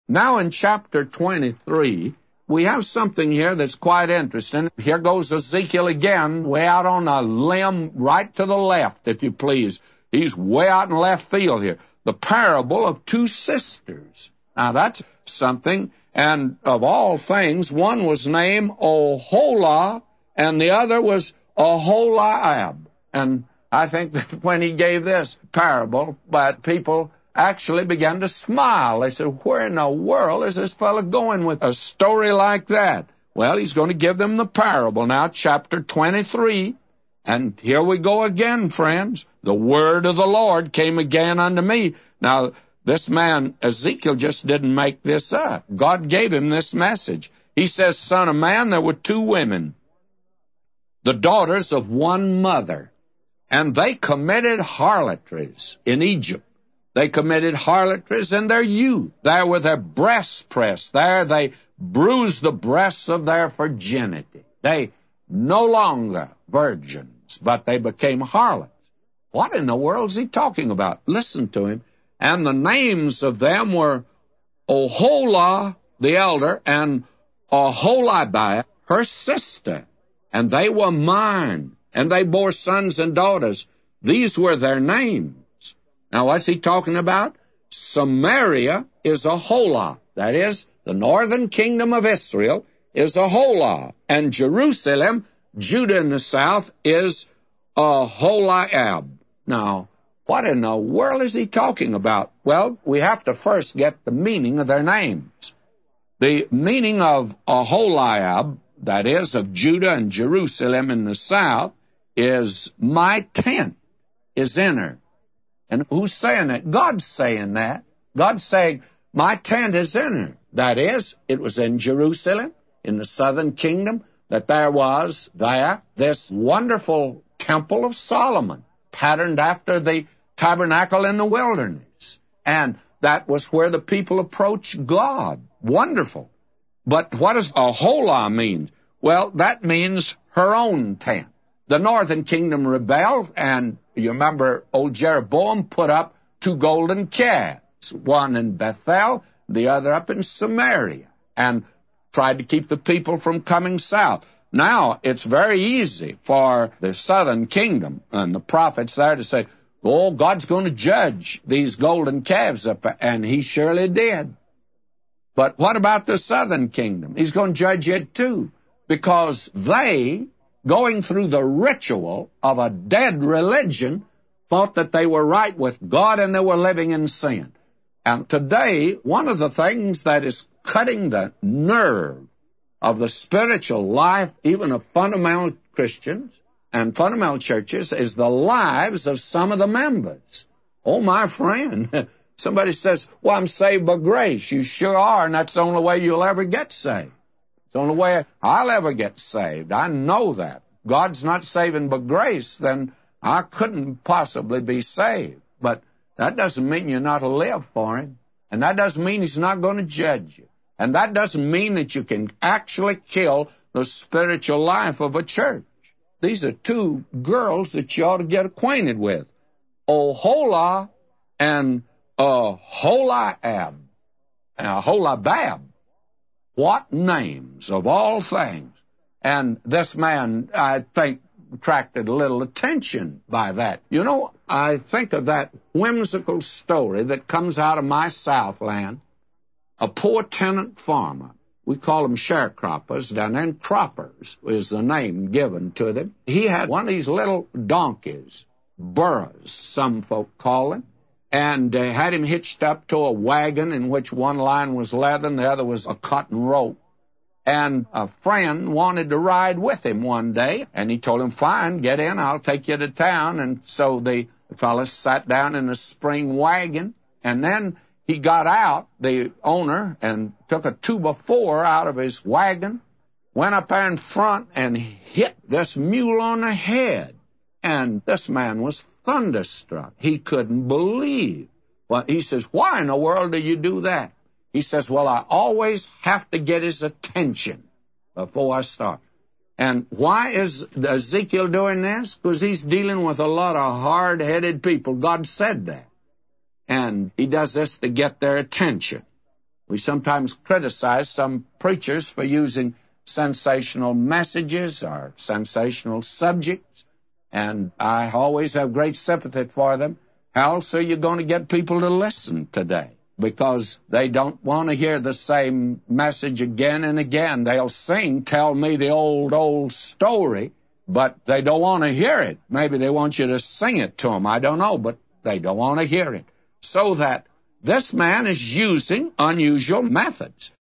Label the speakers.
Speaker 1: Now in chapter 23, we have something here that's quite interesting. Here goes Ezekiel again, way out on a limb, right to the left, if you please. He's way out in left field here. The parable of two sisters. Now that's something, and of all things, one was named Oholah, and the other was Oholiab. And I think that when he gave this parable, but people actually began to smile. They said, where in the world is this fellow going with a story like that? Well, he's going to give them the parable now, chapter 23. And here we go again, friends. The word of the Lord came again unto me. Now, this man, Ezekiel, just didn't make this up. God gave him this message. He says, Son of man, there were two women, the daughters of one mother, and they committed harlotries in Egypt. They committed harlotries in their youth. There were their breasts pressed. There they bruised the breasts of their virginity. They no longer virgins, but they became harlots. What in the world is he talking about? Listen to him. And the names of them were Oholah, the elder, and Oholiab, her sister. And they were mine, and they bore sons and daughters. These were their names. Now, what's he talking about? Samaria is Oholah. That is, the northern kingdom of Israel is Oholah. And Jerusalem, Judah in the south, is Oholiab. Now, what in the world is he talking about? Well, we have to first get the meaning of their names. The meaning of Oholiab, that is, of Judah and Jerusalem in the south, is my tent is in her. And who's saying that? God's saying that. God's saying, my tent is in her. That is, it was in Jerusalem, in the southern kingdom, that there was there this wonderful temple of Solomon, patterned after the tabernacle in the wilderness. And that was where the people approached God. Wonderful. But what does Oholah mean? Well, that means her own tent. The northern kingdom rebelled, and you remember old Jeroboam put up two golden calves, one in Bethel, the other up in Samaria, and tried to keep the people from coming south. Now, it's very easy for the southern kingdom and the prophets there to say, oh, God's going to judge these golden calves up, and he surely did. But what about the southern kingdom? He's going to judge it too, because they, going through the ritual of a dead religion, thought that they were right with God and they were living in sin. And today, one of the things that is cutting the nerve of the spiritual life, even of fundamental Christians and fundamental churches, is the lives of some of the members. Oh, my friend, somebody says, well, I'm saved by grace. You sure are, and that's the only way you'll ever get saved. It's the only way I'll ever get saved. I know that. God's not saving by grace, then I couldn't possibly be saved. But that doesn't mean you're not to live for him. And that doesn't mean he's not going to judge you. And that doesn't mean that you can actually kill the spiritual life of a church. These are two girls that you ought to get acquainted with. Oholah and Oholiab. Oholiab. What names of all things. And this man, I think, attracted a little attention by that. You know, I think of that whimsical story that comes out of my Southland. A poor tenant farmer, we call them sharecroppers down there, and croppers is the name given to them. He had one of these little donkeys, burros, some folk call them, and had him hitched up to a wagon in which one line was leather and the other was a cotton rope. And a friend wanted to ride with him one day, and he told him, fine, get in, I'll take you to town. And so the fellow sat down in a spring wagon, and then he got out, the owner, and took a 2x4 out of his wagon, went up there in front and hit this mule on the head. And this man was thunderstruck. He couldn't believe. Well, he says, why in the world do you do that? He says, well, I always have to get his attention before I start. And why is Ezekiel doing this? Because he's dealing with a lot of hard-headed people. God said that. And he does this to get their attention. We sometimes criticize some preachers for using sensational messages or sensational subjects, and I always have great sympathy for them. How else are you going to get people to listen today? Because they don't want to hear the same message again and again. They'll sing, "Tell me the old story," but they don't want to hear it. Maybe they want you to sing it to them. I don't know, but they don't want to hear it. So that this man is using unusual methods.